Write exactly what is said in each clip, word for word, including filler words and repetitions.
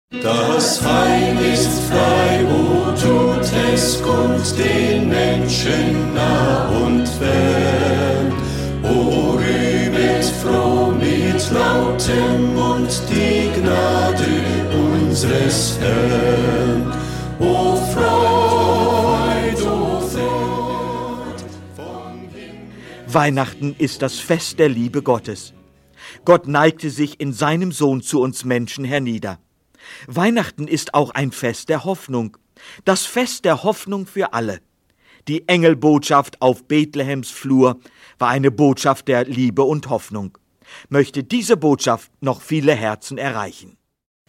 Das Heil ist frei, wo tut es kund den Menschen nah und fern. O rühmet froh mit lautem Mund die Gnade unseres Herrn. O Freud, o Freud vom Himmel. Weihnachten ist das Fest der Liebe Gottes. Gott neigte sich in seinem Sohn zu uns Menschen hernieder. Weihnachten ist auch ein Fest der Hoffnung, das Fest der Hoffnung für alle. Die Engelbotschaft auf Bethlehems Flur war eine Botschaft der Liebe und Hoffnung. Möchte diese Botschaft noch viele Herzen erreichen.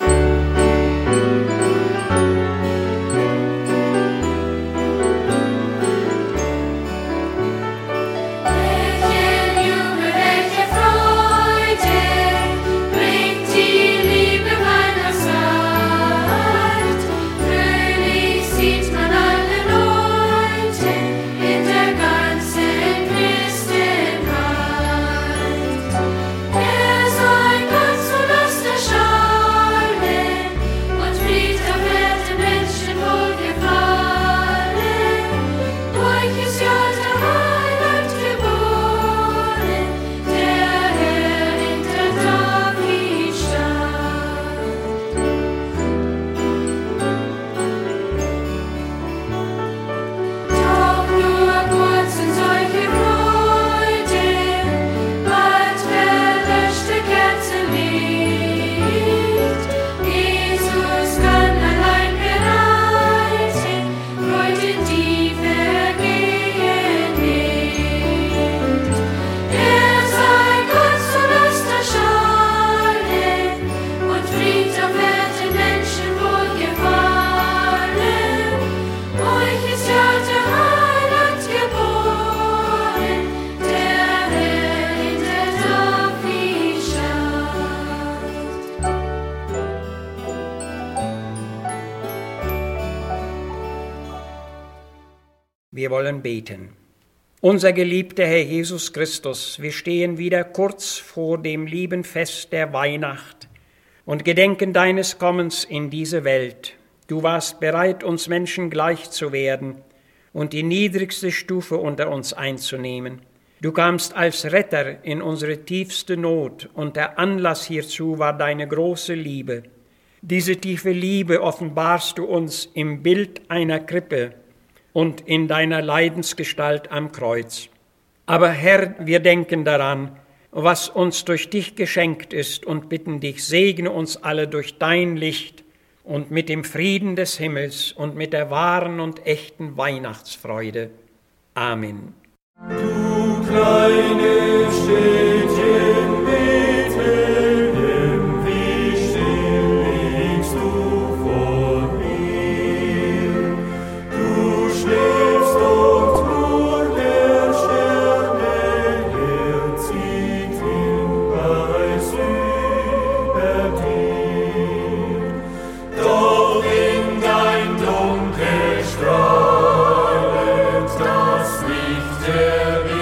Wir wollen beten. Unser geliebter Herr Jesus Christus, wir stehen wieder kurz vor dem lieben Fest der Weihnacht und gedenken deines Kommens in diese Welt. Du warst bereit, uns Menschen gleich zu werden und die niedrigste Stufe unter uns einzunehmen. Du kamst als Retter in unsere tiefste Not und der Anlass hierzu war deine große Liebe. Diese tiefe Liebe offenbarst du uns im Bild einer Krippe und in deiner Leidensgestalt am Kreuz. Aber Herr, wir denken daran, was uns durch dich geschenkt ist und bitten dich, segne uns alle durch dein Licht und mit dem Frieden des Himmels und mit der wahren und echten Weihnachtsfreude. Amen. Du kleine Städtchen Bethlehem, wie still liegst du vor mir. Du schläfst dort, nur der Sterne Herr zieht hin Weiß über dir. Doch in dein Dunkel strahlet das Licht der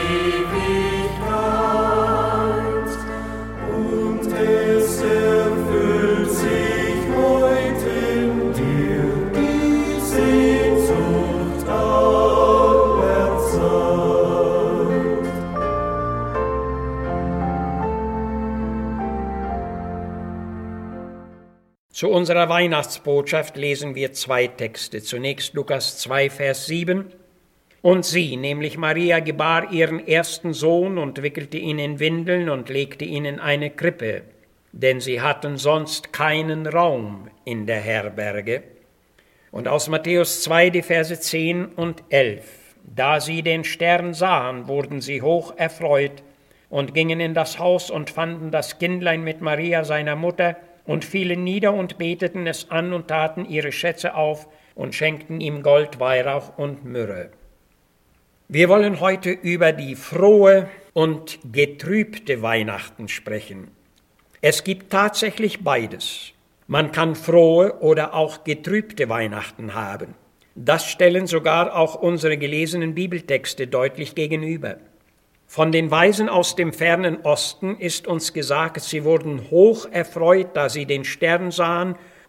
Zu unserer Weihnachtsbotschaft lesen wir zwei Texte. Zunächst Lukas zwei, Vers sieben. Und sie, nämlich Maria, gebar ihren ersten Sohn und wickelte ihn in Windeln und legte ihn in eine Krippe, denn sie hatten sonst keinen Raum in der Herberge. Und aus Matthäus zwei, die Verse zehn und elf. Da sie den Stern sahen, wurden sie hoch erfreut und gingen in das Haus und fanden das Kindlein mit Maria, seiner Mutter, und fielen nieder und beteten es an und taten ihre Schätze auf und schenkten ihm Gold, Weihrauch und Myrrhe. Wir wollen heute über die frohe und getrübte Weihnachten sprechen. Es gibt tatsächlich beides. Man kann frohe oder auch getrübte Weihnachten haben. Das stellen sogar auch unsere gelesenen Bibeltexte deutlich gegenüber. Von den Weisen aus dem fernen Osten ist uns gesagt, sie wurden hoch erfreut, da sie den Stern sahen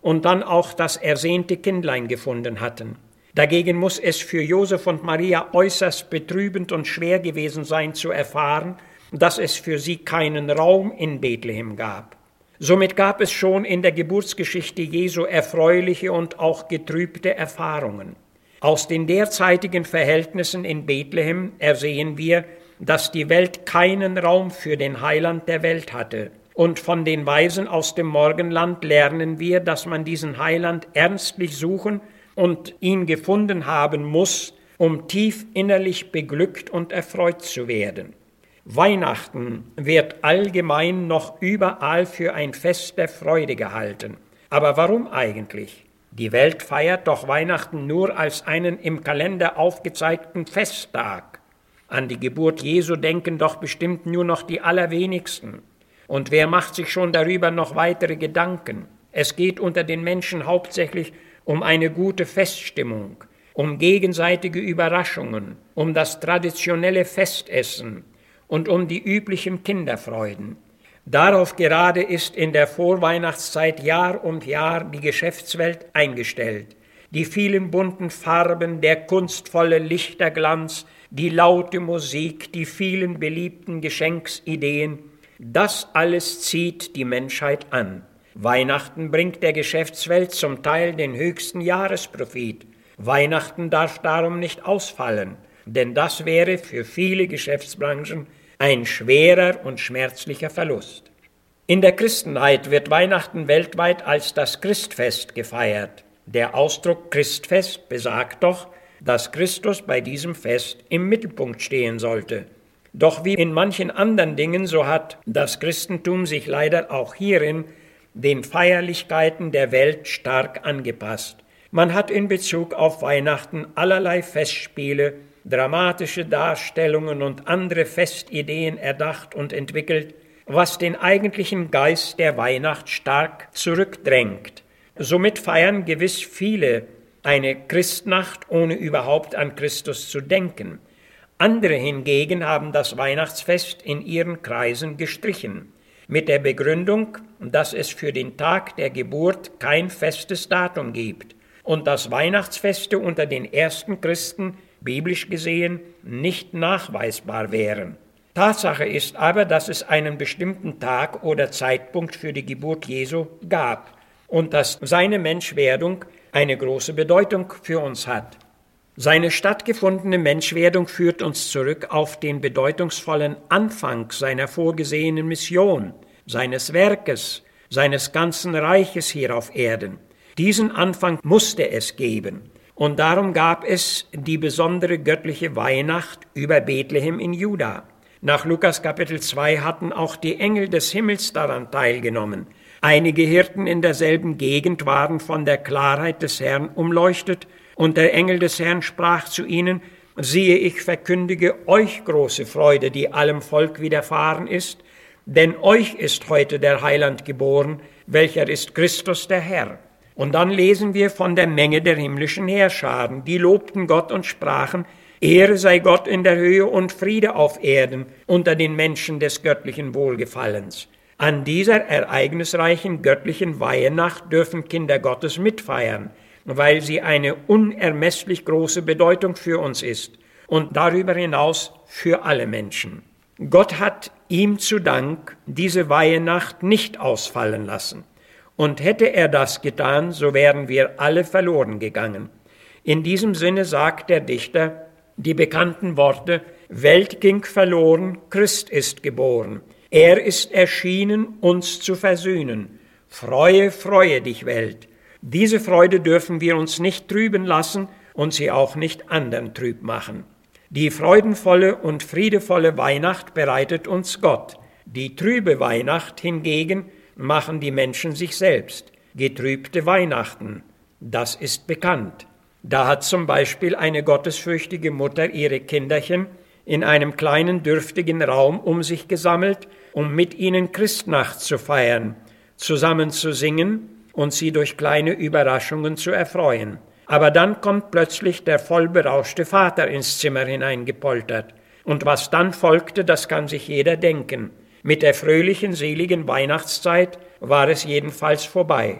und dann auch das ersehnte Kindlein gefunden hatten. Dagegen muss es für Josef und Maria äußerst betrübend und schwer gewesen sein zu erfahren, dass es für sie keinen Raum in Bethlehem gab. Somit gab es schon in der Geburtsgeschichte Jesu erfreuliche und auch getrübte Erfahrungen. Aus den derzeitigen Verhältnissen in Bethlehem ersehen wir, dass die Welt keinen Raum für den Heiland der Welt hatte. Und von den Weisen aus dem Morgenland lernen wir, dass man diesen Heiland ernstlich suchen und ihn gefunden haben muss, um tief innerlich beglückt und erfreut zu werden. Weihnachten wird allgemein noch überall für ein Fest der Freude gehalten. Aber warum eigentlich? Die Welt feiert doch Weihnachten nur als einen im Kalender aufgezeigten Festtag. An die Geburt Jesu denken doch bestimmt nur noch die allerwenigsten. Und wer macht sich schon darüber noch weitere Gedanken? Es geht unter den Menschen hauptsächlich um eine gute Feststimmung, um gegenseitige Überraschungen, um das traditionelle Festessen und um die üblichen Kinderfreuden. Darauf gerade ist in der Vorweihnachtszeit Jahr um Jahr die Geschäftswelt eingestellt. Die vielen bunten Farben, der kunstvolle Lichterglanz, die laute Musik, die vielen beliebten Geschenksideen, das alles zieht die Menschheit an. Weihnachten bringt der Geschäftswelt zum Teil den höchsten Jahresprofit. Weihnachten darf darum nicht ausfallen, denn das wäre für viele Geschäftsbranchen ein schwerer und schmerzlicher Verlust. In der Christenheit wird Weihnachten weltweit als das Christfest gefeiert. Der Ausdruck Christfest besagt doch, dass Christus bei diesem Fest im Mittelpunkt stehen sollte. Doch wie in manchen anderen Dingen, so hat das Christentum sich leider auch hierin den Feierlichkeiten der Welt stark angepasst. Man hat in Bezug auf Weihnachten allerlei Festspiele, dramatische Darstellungen und andere Festideen erdacht und entwickelt, was den eigentlichen Geist der Weihnacht stark zurückdrängt. Somit feiern gewiss viele eine Christnacht, ohne überhaupt an Christus zu denken. Andere hingegen haben das Weihnachtsfest in ihren Kreisen gestrichen, mit der Begründung, dass es für den Tag der Geburt kein festes Datum gibt und dass Weihnachtsfeste unter den ersten Christen biblisch gesehen nicht nachweisbar wären. Tatsache ist aber, dass es einen bestimmten Tag oder Zeitpunkt für die Geburt Jesu gab und dass seine Menschwerdung eine große Bedeutung für uns hat. Seine stattgefundene Menschwerdung führt uns zurück auf den bedeutungsvollen Anfang seiner vorgesehenen Mission, seines Werkes, seines ganzen Reiches hier auf Erden. Diesen Anfang musste es geben. Und darum gab es die besondere göttliche Weihnacht über Bethlehem in Juda. Nach Lukas Kapitel zwei hatten auch die Engel des Himmels daran teilgenommen. Einige Hirten in derselben Gegend waren von der Klarheit des Herrn umleuchtet, und der Engel des Herrn sprach zu ihnen: Siehe, ich verkündige euch große Freude, die allem Volk widerfahren ist, denn euch ist heute der Heiland geboren, welcher ist Christus der Herr. Und dann lesen wir von der Menge der himmlischen Heerscharen, die lobten Gott und sprachen: Ehre sei Gott in der Höhe und Friede auf Erden unter den Menschen des göttlichen Wohlgefallens. An dieser ereignisreichen göttlichen Weihnacht dürfen Kinder Gottes mitfeiern, weil sie eine unermesslich große Bedeutung für uns ist und darüber hinaus für alle Menschen. Gott hat ihm zu Dank diese Weihnacht nicht ausfallen lassen. Und hätte er das getan, so wären wir alle verloren gegangen. In diesem Sinne sagt der Dichter die bekannten Worte: Welt ging verloren, Christ ist geboren. Er ist erschienen, uns zu versöhnen. Freue, freue dich, Welt. Diese Freude dürfen wir uns nicht trüben lassen und sie auch nicht anderen trüb machen. Die freudenvolle und friedevolle Weihnacht bereitet uns Gott. Die trübe Weihnacht hingegen machen die Menschen sich selbst. Getrübte Weihnachten, das ist bekannt. Da hat zum Beispiel eine gottesfürchtige Mutter ihre Kinderchen in einem kleinen dürftigen Raum um sich gesammelt, um mit ihnen Christnacht zu feiern, zusammen zu singen und sie durch kleine Überraschungen zu erfreuen. Aber dann kommt plötzlich der vollberauschte Vater ins Zimmer hineingepoltert. Und was dann folgte, das kann sich jeder denken. Mit der fröhlichen, seligen Weihnachtszeit war es jedenfalls vorbei.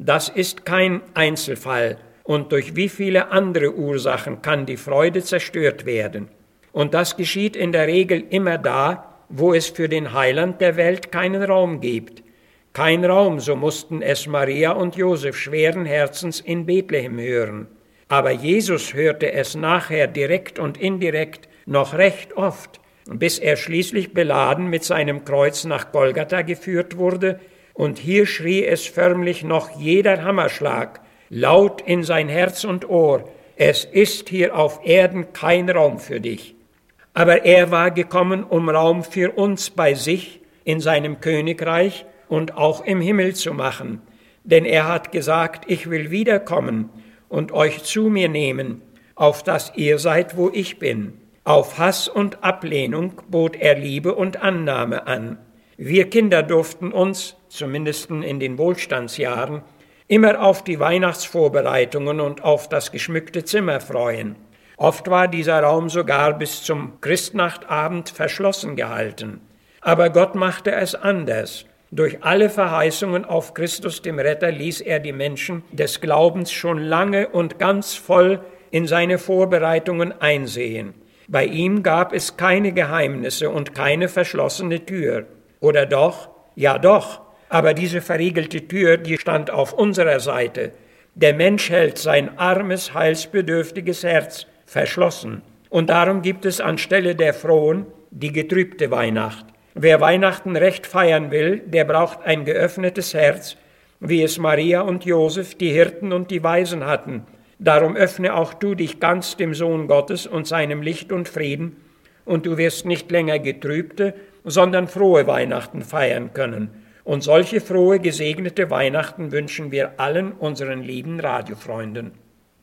Das ist kein Einzelfall. Und durch wie viele andere Ursachen kann die Freude zerstört werden? Und das geschieht in der Regel immer da, wo es für den Heiland der Welt keinen Raum gibt. Kein Raum, so mussten es Maria und Josef schweren Herzens in Bethlehem hören. Aber Jesus hörte es nachher direkt und indirekt noch recht oft, bis er schließlich beladen mit seinem Kreuz nach Golgatha geführt wurde, und hier schrie es förmlich noch jeder Hammerschlag laut in sein Herz und Ohr: Es ist hier auf Erden kein Raum für dich. Aber er war gekommen, um Raum für uns bei sich in seinem Königreich und auch im Himmel zu machen. Denn er hat gesagt: Ich will wiederkommen und euch zu mir nehmen, auf dass ihr seid, wo ich bin. Auf Hass und Ablehnung bot er Liebe und Annahme an. Wir Kinder durften uns, zumindest in den Wohlstandsjahren, immer auf die Weihnachtsvorbereitungen und auf das geschmückte Zimmer freuen. Oft war dieser Raum sogar bis zum Christnachtabend verschlossen gehalten. Aber Gott machte es anders. Durch alle Verheißungen auf Christus, dem Retter, ließ er die Menschen des Glaubens schon lange und ganz voll in seine Vorbereitungen einsehen. Bei ihm gab es keine Geheimnisse und keine verschlossene Tür. Oder doch? Ja doch. Aber diese verriegelte Tür, die stand auf unserer Seite. Der Mensch hält sein armes, heilsbedürftiges Herz verschlossen. Und darum gibt es anstelle der frohen die getrübte Weihnacht. Wer Weihnachten recht feiern will, der braucht ein geöffnetes Herz, wie es Maria und Josef, die Hirten und die Weisen hatten. Darum öffne auch du dich ganz dem Sohn Gottes und seinem Licht und Frieden, und du wirst nicht länger getrübte, sondern frohe Weihnachten feiern können. Und solche frohe, gesegnete Weihnachten wünschen wir allen unseren lieben Radiofreunden.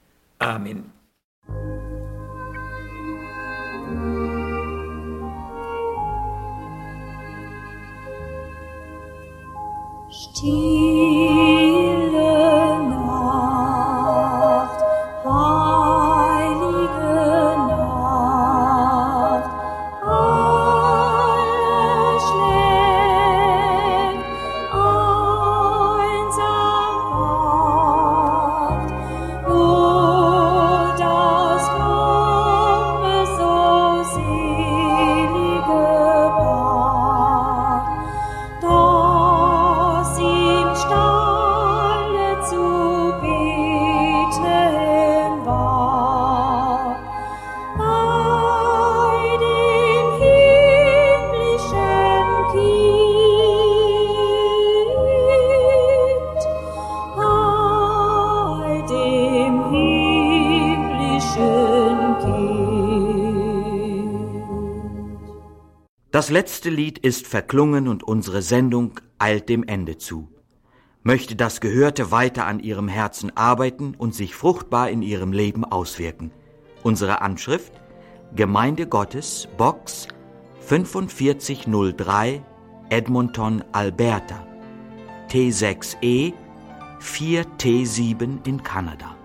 Amen. Stille Nacht, heilige Nacht, alles schläft, einsam wacht, nur das fromme, so selige Bad, das im Stalle zu Bethlehem war, bei dem himmlischen Kind, bei dem himmlischen Kind. Das letzte Lied ist verklungen und unsere Sendung eilt dem Ende zu. Möchte das Gehörte weiter an Ihrem Herzen arbeiten und sich fruchtbar in Ihrem Leben auswirken. Unsere Anschrift: Gemeinde Gottes, Box fünfundvierzig null drei, Edmonton, Alberta, T sechs E vier T sieben in Kanada.